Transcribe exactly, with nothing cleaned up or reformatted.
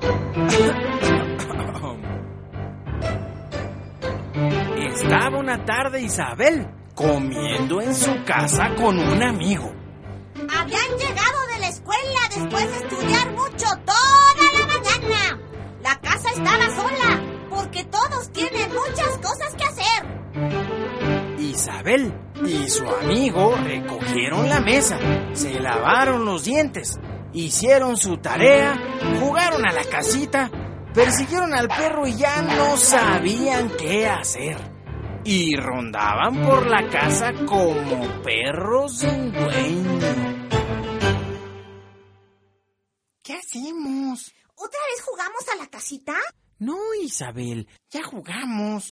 Estaba una tarde Isabel comiendo en su casa con un amigo. Habían llegado de la escuela después de estudiar mucho toda la mañana. La casa estaba sola porque todos tienen muchas cosas que hacer. Isabel y su amigo recogieron la mesa, se lavaron los dientes, hicieron su tarea, jugaron a la casita, persiguieron al perro y ya no sabían qué hacer. Y rondaban por la casa como perros sin dueño. ¿Qué hacemos? ¿Otra vez jugamos a la casita? No, Isabel, ya jugamos.